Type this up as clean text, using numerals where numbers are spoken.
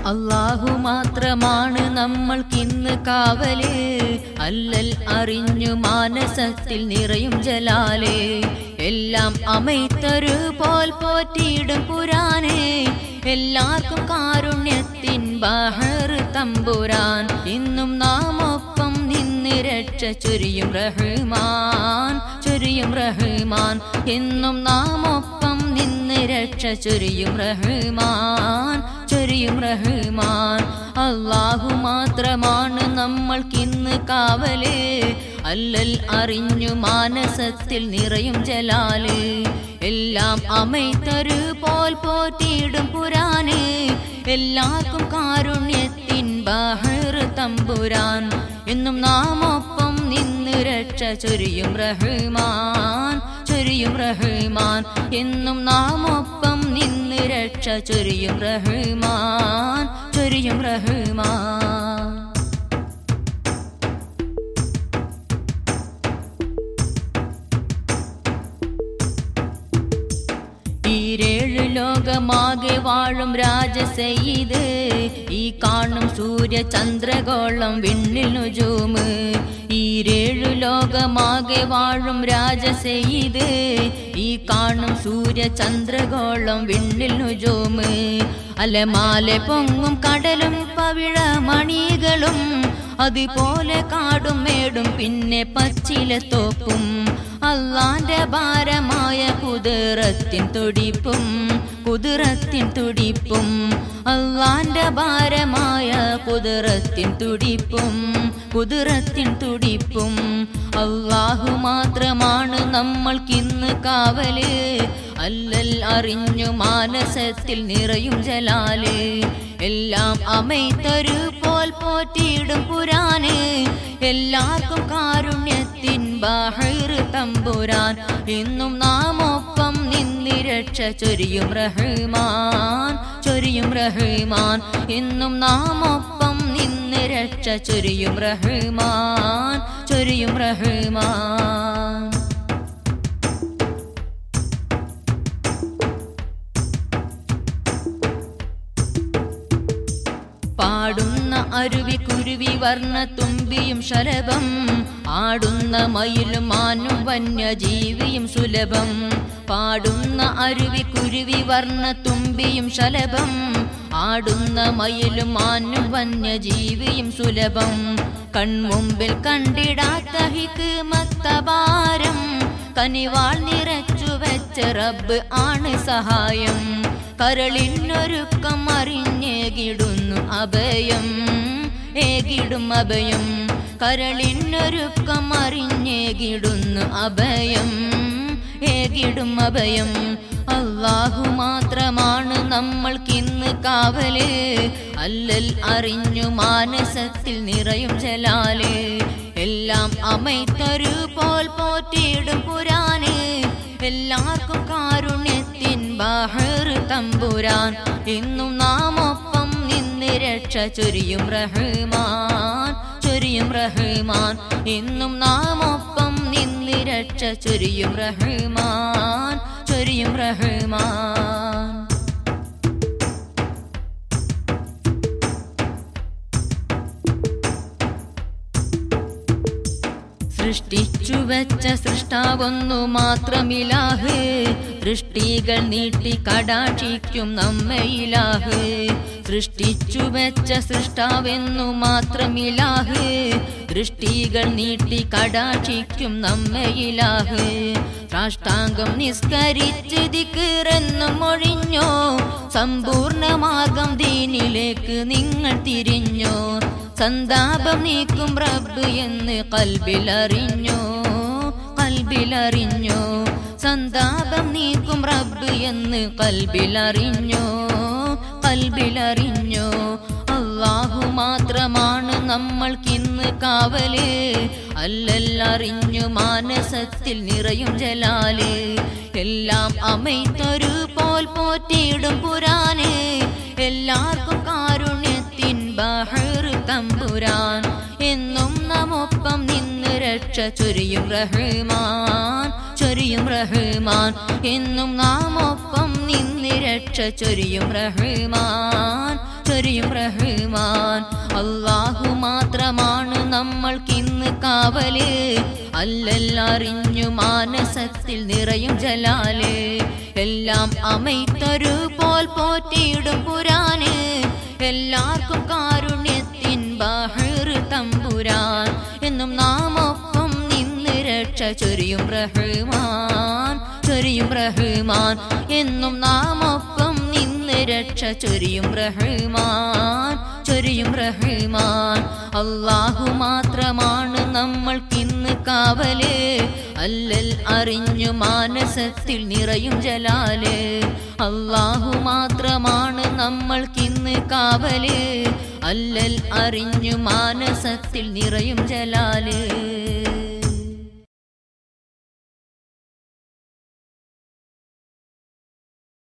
അല്ലാഹു മാത്രമാണ് നമ്മൾക്കിന്ന് കാവല്, അല്ലൽ അറിഞ്ഞു മാനസത്തിൽ നിറയും ജലാല്. എല്ലാം അമൈത്തൊരു പോൽ പോറ്റിയിടും പുരാന്, എല്ലാവർക്കും കാരുണ്യത്തിൻ ബഹർ തമ്പുരാൻ. ഇന്നും നാം ഒപ്പം നിന്ന് രക്ഷ ചൊരിയും റഹ്മാൻ, ചൊരിയും റഹ്മാൻ. എന്നും നാം ഒപ്പം നിന്ന് രക്ഷ ചൊരിയും റഹ്മാൻ, ചൊരിയും റഹ്മാൻ. അല്ലാഹു മാത്രമാണ് നമ്മൾക്കിന്ന് കാവല്, അല്ലൽ അറിഞ്ഞു മാനസത്തിൽ നിറയും ജലാല്. എല്ലാം അമൈത്തൊരു പോൽ പോറ്റിയിടും പുരാന്, എല്ലാവർക്കും കാരുണ്യത്തിൻ ബഹർ തമ്പുരാൻ. എന്നും നാം ഒപ്പം നിന്ന് രക്ഷ ചൊരിയും റഹ്മാൻ, ചൊരിയും റഹ്മാൻ. എന്നും നാം ഒപ്പം നിന്ന് രക്ഷ ചൊരിയും റഹ്മാൻ, ചൊരിയും റഹ്മാൻ. ഈരേഴു ലോകമാകെ വാഴും രാജസയ്യിദ്, ഈ കാണും സൂര്യ ചന്ദ്രഗോളം വിണ്ണിൽ നുജൂമ്. ഈരേഴു ലോകമാകെ വാഴും രാജസയ്യിദ്, ഈ കാണും സൂര്യ ചന്ദ്രഗോളം വിണ്ണിൽ നുജൂമ്. അലമാലെ പൊങ്ങും കടലും പവിഴ മണികളും, അതുപോലെ കാടും മേടും പിന്നെ പച്ചില തോപ്പും. അല്ലാന്റെ ഭാരമായ കുതിരത്തിൻ തുടിപ്പും, കുതിരത്തിൻ തുടിപ്പും. അല്ലാന്റെ ഭാരമായ കുതിരത്തിൻ തുടിപ്പും, കുതിരത്തിൻ തുടിപ്പും. അല്ലാഹു മാത്രമാണ് നമ്മൾക്കിന്ന് കാവല്, അല്ലൽ അറിഞ്ഞു മാനസത്തിൽ നിറയും ജലാല്. എല്ലാം അമൈത്തൊരു പോൽ പോറ്റിയിടും പുരാന്, എല്ലാവർക്കും കാരുണ്യത്തിൻ ബഹർ തമ്പുരാൻ. എന്നും നാം ഒപ്പം നിന്ന് രക്ഷ ചൊരിയും റഹ്മാൻ, ചൊരിയും റഹ്മാൻ. എന്നും നാം ഒപ്പം നിന്ന് രക്ഷ ചൊരിയും റഹ്മാൻ, ചൊരിയും റഹ്മാൻ. പാടുന്ന അരുവി കുരുവി വർണ്ണ തുമ്പിയും ശലഭം, ആടുന്ന മയിലും മാനും വന്യജീവിയും സുലഭം. പാടുന്ന അരുവി കുരുവി വർണ്ണ തുമ്പിയും ശലഭം, ആടുന്ന മയിലും മാനും വന്യജീവിയും സുലഭം. കൺമുമ്പിൽ കണ്ടിടാത്ത ഹിക്മത്തപാരം, കനിവാൾ നിറച്ചു വെച്ച റബ്ബ് ആണ് സഹായം. കരളിനൊരുക്കം അറിഞ്ഞേകിടുന്നു അഭയം, ഏകിടും അഭയം. കരളിനൊരുക്കം അറിഞ്ഞേകിടുന്നു അഭയം, ഏകിടും അഭയം. അല്ലാഹു മാത്രമാണ് നമ്മൾക്കിന്ന് കാവല്, അല്ലൽ അറിഞ്ഞു മാനസത്തിൽ നിറയും ജലാല്. എല്ലാം അമൈത്തൊരു പോൽ പോറ്റിയിടും പുരാന്, എല്ലാവർക്കും കാരുണ്യത്തിൻ ബഹർ തമ്പുരാൻ. എന്നും നാം ഒപ്പം നിന്ന് രക്ഷ ചൊരിയും റഹ്മാൻ, ചൊരിയും റഹ്മാൻ. എന്നും നാം ഒപ്പം നിന്ന് രക്ഷ ചൊരിയും റഹ്മാൻ, ചൊരിയും റഹ്മാൻ. സൃഷ്ടിച്ചു വെച്ച സൃഷ്ടാവൊന്നു മാത്രമിലാഹ്, സൃഷ്ടികൾ നീട്ടി കടാക്ഷിക്കും നമ്മയിലാഹ്. സൃഷ്ടിച്ചു വെച്ച സൃഷ്ടാവെന്നു മാത്രമിലാഹ്, സൃഷ്ടികൾ നീട്ടി കടാക്ഷിക്കും നമ്മയിലാഹ്. സാഷ്ടാംഗം നിസ്കരിച്ച് ദിക്റെന്നും ഒഴിഞ്ഞോ, സമ്പൂർണമാർഗം ദീനിലേക്ക് നിങ്ങൾ തിരിഞ്ഞോ. സന്താപം നീക്കും റബ്ബ് എന്ന് കൽബിലറിഞ്ഞോ, കൽബിലറിഞ്ഞോ. സന്താപം നീക്കും റബ്ബ് എന്ന് കൽബിലറിഞ്ഞോ, കൽബിലറിഞ്ഞോ. അല്ലാഹു മാത്രമാണ് നമ്മൾക്കിന്ന് കാവല്, അല്ലൽ അറിഞ്ഞു മാനസത്തിൽ നിറയും ജലാല്. എല്ലാം അമൈത്തൊരു പോൽ പോറ്റിയിടും പുരാന്, എല്ലാവർക്കും കാരുണ്യത്തിൻ ബഹർ തമ്പുരാൻ. എന്നും നമുപ്പം നിന്ന് രക്ഷ ചൊരിയും റഹ്മാൻ, ചൊരിയും റഹ്മാൻ. എന്നും നാം ഒപ്പം നിന്ന് രക്ഷ ചൊരിയും റഹ്മാൻ, ചൊരിയും റഹ്മാൻ. അല്ലാഹു മാത്രമാണ് നമ്മൾക്കിന്ന് കാവല്, അല്ലല്ലറിഞ്ഞു മാനസത്തിൽ നിറയും ജലാല്. എല്ലാം അമൈത്തൊരു പോൽ പോറ്റിയിടും പുരാന്, എല്ലാവർക്കും കാരുണ്യത്തിൻ ബഹർ തമ്പുരാൻ. എന്നും നാമൊപ്പം നിന്ന് രക്ഷ ചൊരിയും റഹ്മാൻ, ചൊരിയും റഹ്മാൻ. എന്നും നാമൊപ്പം നിന്ന് രക്ഷ ചൊരിയും റഹ്മാൻ, ചൊരിയും റഹ്മാൻ. അല്ലാഹു മാത്രമാണ് നമ്മൾക്കിന്ന് കാവല്, അല്ലൽ അറിഞ്ഞു മാനസത്തിൽ നിറയും ജലാല്. അല്ലാഹു മാത്രമാണ് നമ്മൾക്കിന്ന് കാവല്, അല്ലൽ അറിഞ്ഞു മാനസത്തിൽ നിറയും ജലാല്.